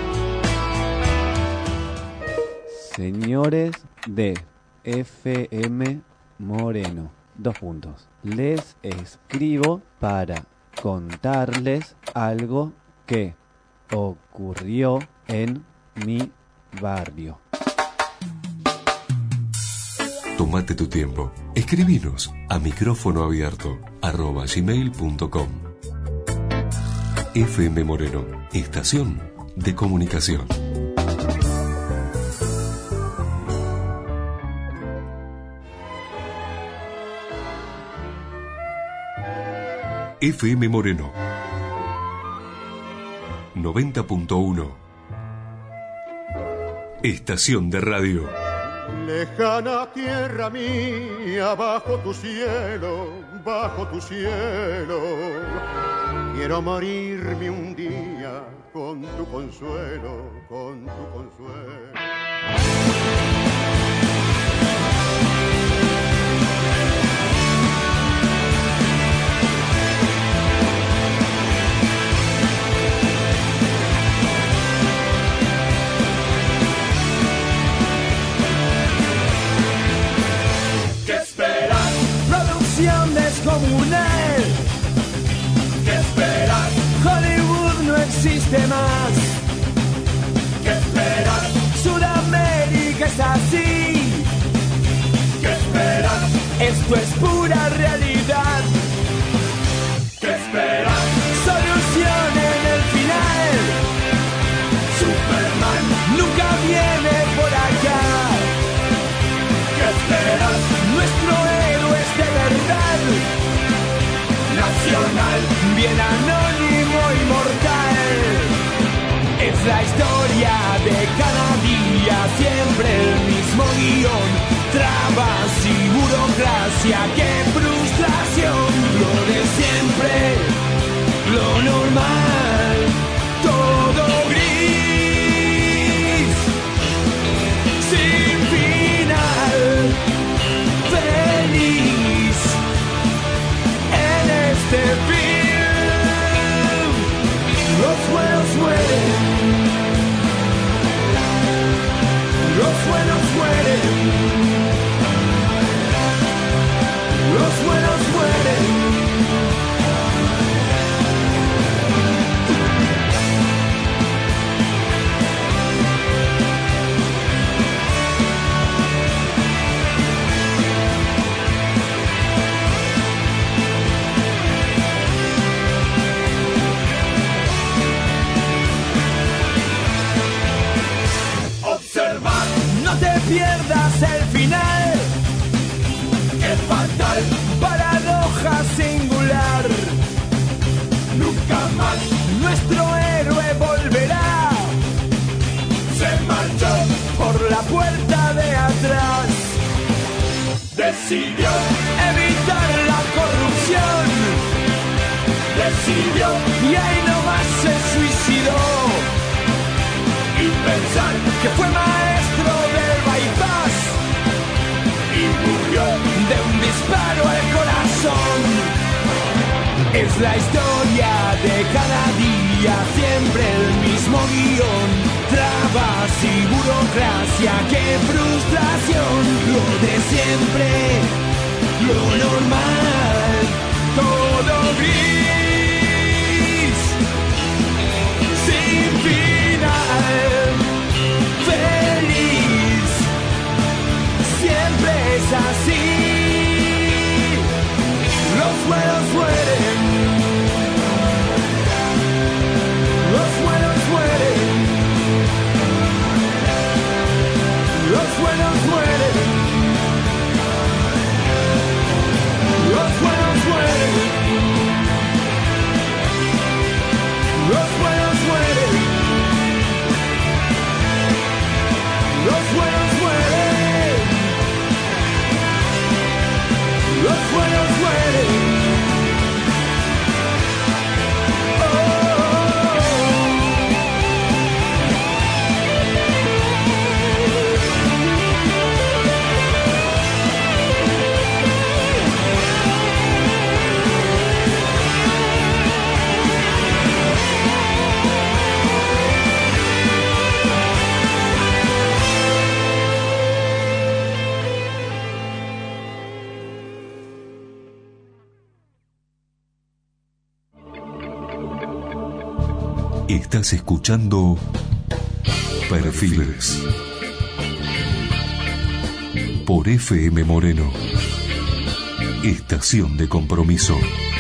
Señores de F M Moreno, dos puntos. Les escribo para contarles algo que ocurrió en mi barrio. Tómate tu tiempo. Escribinos a micrófono abierto arroba gmail punto com. F M Moreno, estación de comunicación. F M Moreno noventa punto uno, estación de radio. Lejana tierra mía, bajo tu cielo, bajo tu cielo, quiero morirme un día con tu consuelo, con tu consuelo. Producción descomunal. ¿Qué esperar? Hollywood no existe más. ¿Qué esperar? Sudamérica es así. ¿Qué esperar? Esto es pura realidad. ¿Qué esperar? Solución en el final. Superman nunca viene por acá. ¿Qué esperar? Nuestro héroe es de verdad. Nacional, bien anónimo y mortal. Es la historia de cada día, siempre el mismo guión. Trabas y burocracia, qué frustración. Lo de siempre, lo normal, todo gris, sin final. Feliz en este film. Los buenos mueren. Los buenos mueren. Los buenos mueren. Observar, no te pierdas el final. Qué fatal, paradoja singular. Nunca más nuestro héroe volverá. Se marchó por la puerta de atrás. Decidió evitar la corrupción. Decidió y ahí nomás se suicidó. Y pensar que fue maestro del bypass y murió de un disparo al corazón. Es la historia de cada día, siempre el mismo guión. trabas y burocracia, qué frustración, lo de siempre, lo normal, todo gris, sin final, feliz, siempre es así, los buenos mueren, los buenos mueren, los buenos mueren, los buenos mueren, los buenos mueren, los buenos mueren, los buenos mueren. Estás escuchando Perfiles por F M Moreno, estación de compromiso.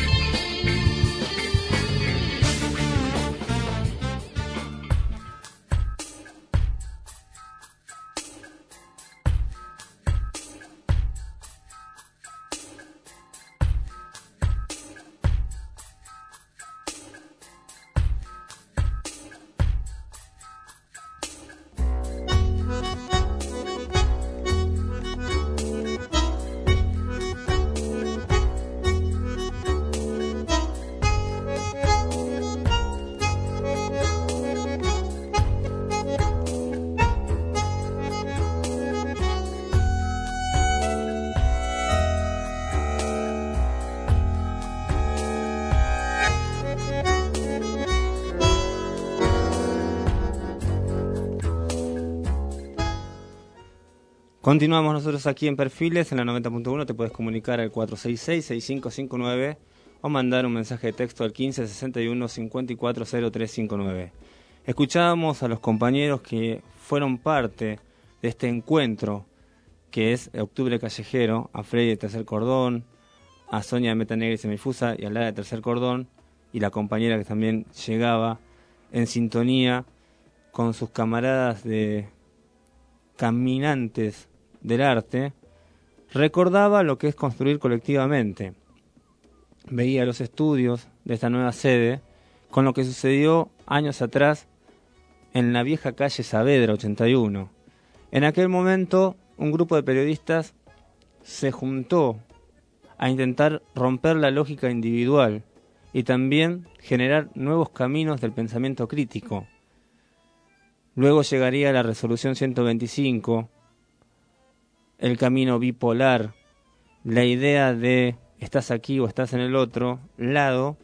Continuamos nosotros aquí en Perfiles, en la noventa punto uno. Te puedes comunicar al cuatro seis seis, seis cinco cinco nueve o mandar un mensaje de texto al quince sesenta y uno cincuenta y cuatro cero tres cincuenta y nueve. Escuchábamos a los compañeros que fueron parte de este encuentro que es Octubre Callejero, a Freddy de Tercer Cordón, a Sonia de Meta Negra y Semifusa y a Lara de Tercer Cordón, y la compañera que también llegaba en sintonía con sus camaradas de caminantes del arte, recordaba lo que es construir colectivamente. Veía los estudios de esta nueva sede con lo que sucedió años atrás en la vieja calle Saavedra ochenta y uno. En aquel momento, un grupo de periodistas se juntó a intentar romper la lógica individual y también generar nuevos caminos del pensamiento crítico. Luego llegaría la resolución ciento veinticinco, el camino bipolar, la idea de estás aquí o estás en el otro lado,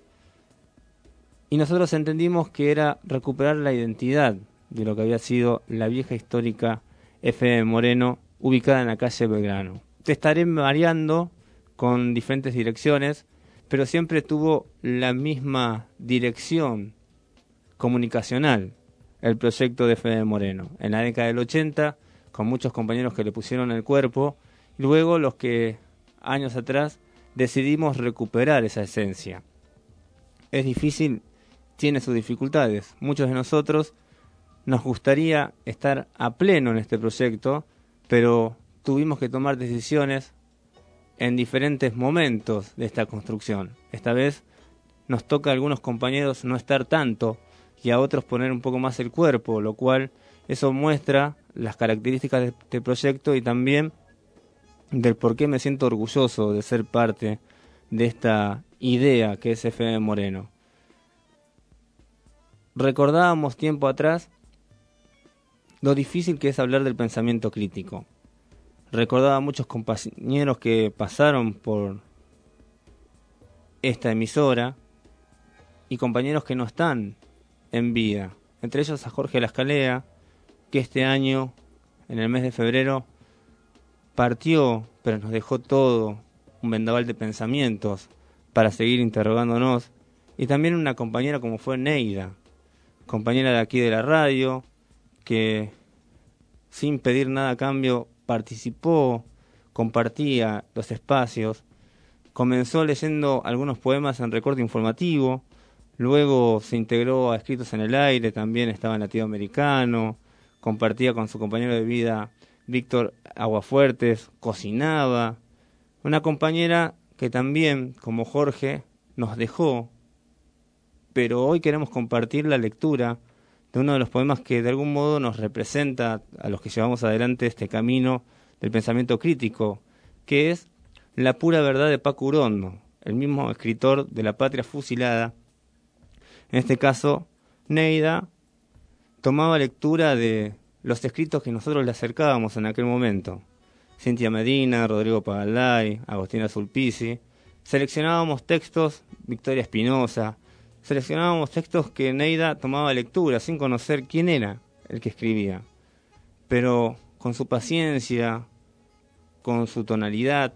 y nosotros entendimos que era recuperar la identidad de lo que había sido la vieja histórica F M Moreno, ubicada en la calle Belgrano. Te estaré mareando con diferentes direcciones, pero siempre tuvo la misma dirección comunicacional el proyecto de F M Moreno. En la década del ochenta, con muchos compañeros que le pusieron el cuerpo, y luego los que años atrás decidimos recuperar esa esencia. Es difícil, tiene sus dificultades. Muchos de nosotros nos gustaría estar a pleno en este proyecto, pero tuvimos que tomar decisiones en diferentes momentos de esta construcción. Esta vez nos toca a algunos compañeros no estar tanto y a otros poner un poco más el cuerpo, lo cual eso muestra las características de este proyecto y también del por qué me siento orgulloso de ser parte de esta idea que es F M Moreno. Recordábamos tiempo atrás lo difícil que es hablar del pensamiento crítico. Recordaba a muchos compañeros que pasaron por esta emisora y compañeros que no están en vida. Entre ellos a Jorge Lascalea, que este año, en el mes de febrero, partió, pero nos dejó todo un vendaval de pensamientos para seguir interrogándonos, y también una compañera como fue Neida, compañera de aquí de la radio, que sin pedir nada a cambio participó, compartía los espacios, comenzó leyendo algunos poemas en recorte informativo, luego se integró a Escritos en el Aire, también estaba en Latinoamericano, compartía con su compañero de vida Víctor Aguafuertes, cocinaba, una compañera que también, como Jorge, nos dejó, pero hoy queremos compartir la lectura de uno de los poemas que de algún modo nos representa a los que llevamos adelante este camino del pensamiento crítico, que es La pura verdad de Paco Urondo, el mismo escritor de La patria fusilada. En este caso, Neida tomaba lectura de los escritos que nosotros le acercábamos en aquel momento. Cintia Medina, Rodrigo Pagalday, Agostina Sulpici. Seleccionábamos textos, Victoria Espinosa. Seleccionábamos textos que Neida tomaba lectura sin conocer quién era el que escribía. Pero con su paciencia, con su tonalidad,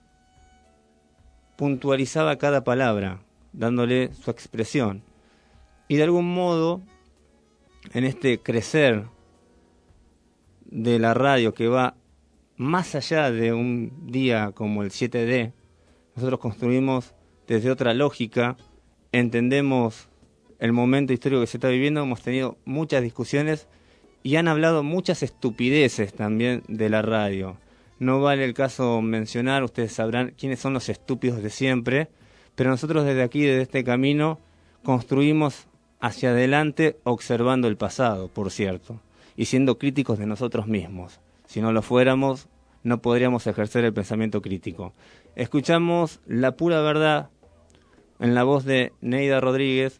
puntualizaba cada palabra, dándole su expresión. Y de algún modo, en este crecer de la radio que va más allá de un día como el siete de, nosotros construimos desde otra lógica, entendemos el momento histórico que se está viviendo, hemos tenido muchas discusiones y han hablado muchas estupideces también de la radio. No vale el caso mencionar, ustedes sabrán quiénes son los estúpidos de siempre, pero nosotros desde aquí, desde este camino, construimos hacia adelante observando el pasado, por cierto, y siendo críticos de nosotros mismos. Si no lo fuéramos, no podríamos ejercer el pensamiento crítico. Escuchamos La pura verdad en la voz de Neida Rodríguez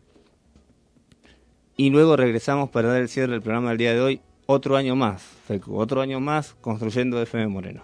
y luego regresamos para dar el cierre del programa del día de hoy. Otro año más, Fecu, otro año más construyendo F M Moreno.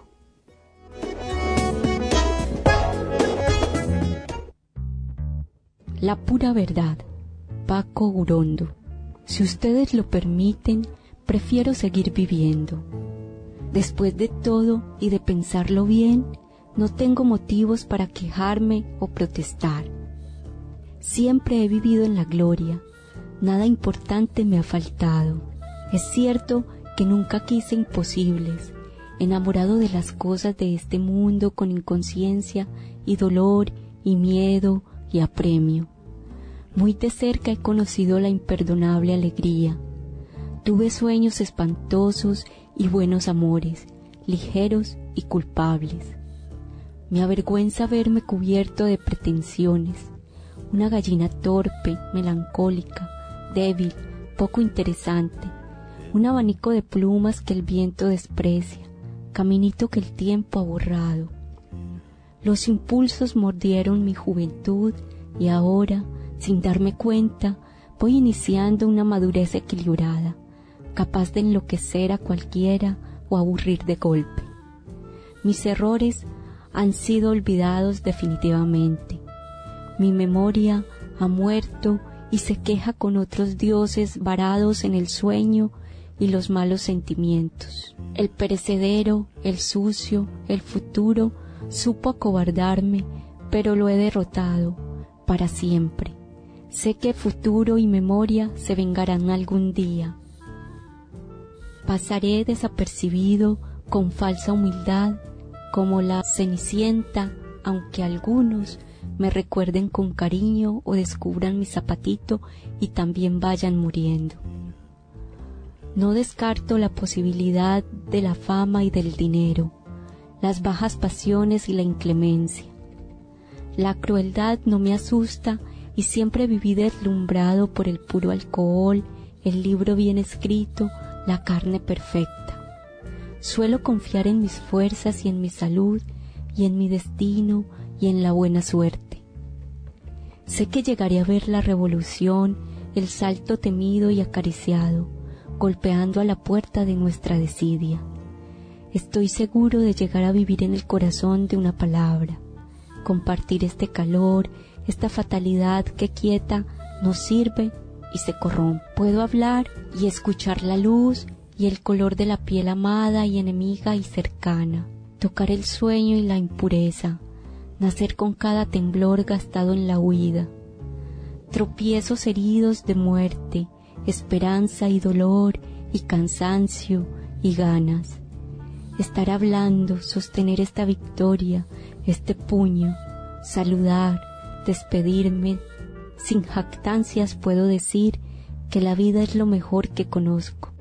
La pura verdad, Paco Urondo. Si ustedes lo permiten, prefiero seguir viviendo. Después de todo y de pensarlo bien, no tengo motivos para quejarme o protestar. Siempre he vivido en la gloria, nada importante me ha faltado. Es cierto que nunca quise imposibles, enamorado de las cosas de este mundo con inconsciencia y dolor y miedo y apremio. Muy de cerca he conocido la imperdonable alegría. Tuve sueños espantosos y buenos amores, ligeros y culpables. Me avergüenza verme cubierto de pretensiones, una gallina torpe, melancólica, débil, poco interesante, un abanico de plumas que el viento desprecia, caminito que el tiempo ha borrado. Los impulsos mordieron mi juventud y ahora, sin darme cuenta, voy iniciando una madurez equilibrada, capaz de enloquecer a cualquiera o aburrir de golpe. Mis errores han sido olvidados definitivamente. Mi memoria ha muerto y se queja con otros dioses varados en el sueño y los malos sentimientos. El perecedero, el sucio, el futuro supo acobardarme, pero lo he derrotado para siempre. Sé que futuro y memoria se vengarán algún día. Pasaré desapercibido con falsa humildad, como la Cenicienta, aunque algunos me recuerden con cariño o descubran mi zapatito y también vayan muriendo. No descarto la posibilidad de la fama y del dinero, las bajas pasiones y la inclemencia. La crueldad no me asusta y siempre viví deslumbrado por el puro alcohol, el libro bien escrito, la carne perfecta. Suelo confiar en mis fuerzas y en mi salud, y en mi destino y en la buena suerte. Sé que llegaré a ver la revolución, el salto temido y acariciado, golpeando a la puerta de nuestra desidia. Estoy seguro de llegar a vivir en el corazón de una palabra, compartir este calor, esta fatalidad que quieta nos sirve y se corrompe. Puedo hablar y escuchar la luz y el color de la piel amada y enemiga y cercana, tocar el sueño y la impureza, nacer con cada temblor gastado en la huida, tropiezos heridos de muerte, esperanza y dolor y cansancio y ganas, estar hablando, sostener esta victoria, este puño, saludar, despedirme, sin jactancias puedo decir que la vida es lo mejor que conozco.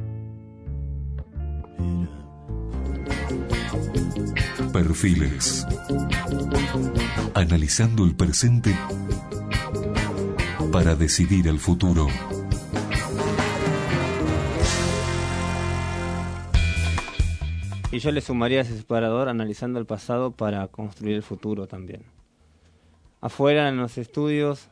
Perfiles. Analizando el presente para decidir el futuro. Y yo le sumaría a ese separador analizando el pasado para construir el futuro también. Afuera en los estudios,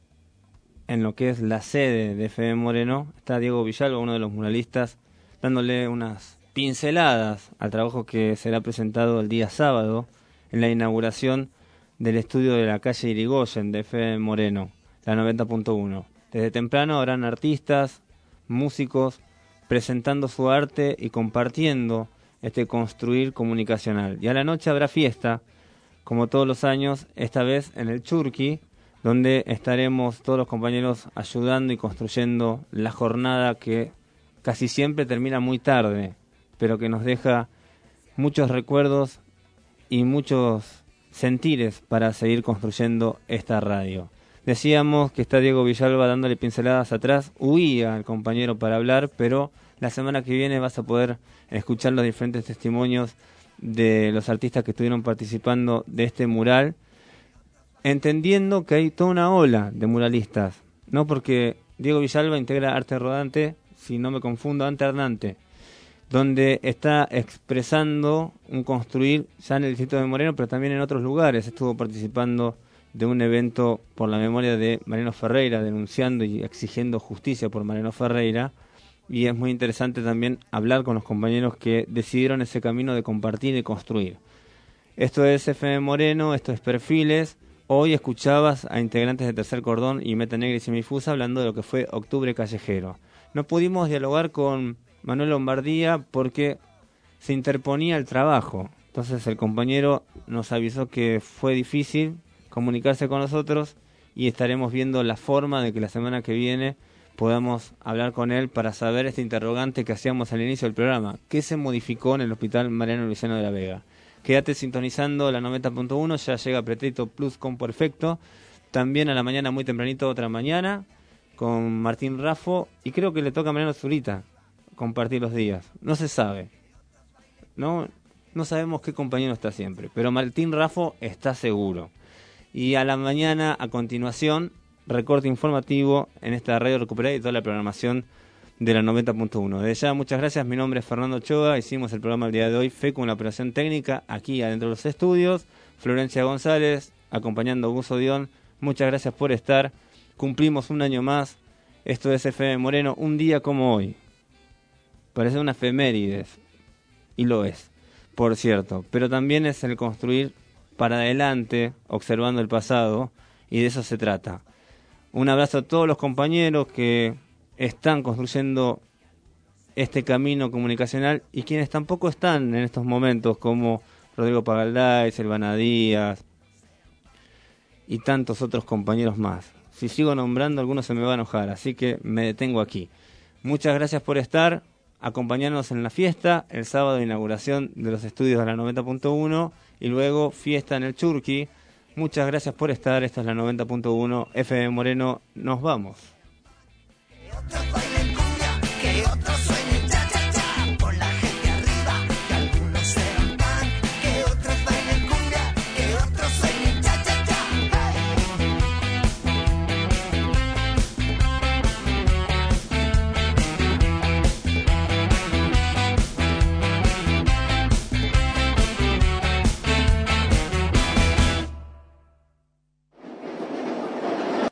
en lo que es la sede de F M Moreno, está Diego Villalba, uno de los muralistas, dándole unas pinceladas al trabajo que será presentado el día sábado en la inauguración del estudio de la calle Irigoyen de F M Moreno, la noventa punto uno. Desde temprano habrán artistas, músicos, presentando su arte y compartiendo este construir comunicacional. Y a la noche habrá fiesta, como todos los años, esta vez en el Churqui, donde estaremos todos los compañeros ayudando y construyendo la jornada que casi siempre termina muy tarde, pero que nos deja muchos recuerdos y muchos sentires para seguir construyendo esta radio. Decíamos que está Diego Villalba dándole pinceladas atrás, huía el compañero para hablar, pero la semana que viene vas a poder escuchar los diferentes testimonios de los artistas que estuvieron participando de este mural, entendiendo que hay toda una ola de muralistas, no porque Diego Villalba integra Arte Rodante, si no me confundo, Arte Ardante, donde está expresando un construir ya en el distrito de Moreno, pero también en otros lugares. Estuvo participando de un evento por la memoria de Mariano Ferreira, denunciando y exigiendo justicia por Mariano Ferreira, y es muy interesante también hablar con los compañeros que decidieron ese camino de compartir y construir. Esto es F M Moreno, esto es Perfiles. Hoy escuchabas a integrantes de Tercer Cordón y Meta Negra y Semifusa hablando de lo que fue Octubre Callejero. No pudimos dialogar con Manuel Lombardía porque se interponía el trabajo. Entonces el compañero nos avisó que fue difícil comunicarse con nosotros y estaremos viendo la forma de que la semana que viene podamos hablar con él para saber este interrogante que hacíamos al inicio del programa. ¿Qué se modificó en el Hospital Mariano Luciano de la Vega? Quédate sintonizando la noventa punto uno, ya llega Pretérito Plus con Perfecto. También a la mañana, muy tempranito, otra mañana, con Martín Raffo. Y creo que le toca a Mariano Zurita compartir los días. No se sabe. No, no sabemos qué compañero está siempre. Pero Martín Raffo está seguro. Y a la mañana, a continuación, recorte informativo en esta radio recuperada y toda la programación de la noventa punto uno. Desde ya, muchas gracias. Mi nombre es Fernando Ochoa. Hicimos el programa el día de hoy, F E C, con la operación técnica aquí adentro de los estudios. Florencia González, acompañando a Gus Odión. Muchas gracias por estar. Cumplimos un año más. Esto es F M Moreno, un día como hoy. Parece una efemérides, y lo es, por cierto. Pero también es el construir para adelante, observando el pasado, y de eso se trata. Un abrazo a todos los compañeros que están construyendo este camino comunicacional y quienes tampoco están en estos momentos, como Rodrigo Pagaldá, Silvana Díaz y tantos otros compañeros más. Si sigo nombrando, algunos se me va a enojar, así que me detengo aquí. Muchas gracias por estar, acompañarnos en la fiesta, el sábado de inauguración de los estudios de la noventa punto uno y luego fiesta en el Churqui. Muchas gracias por estar, esta es la noventa punto uno, F M Moreno, nos vamos.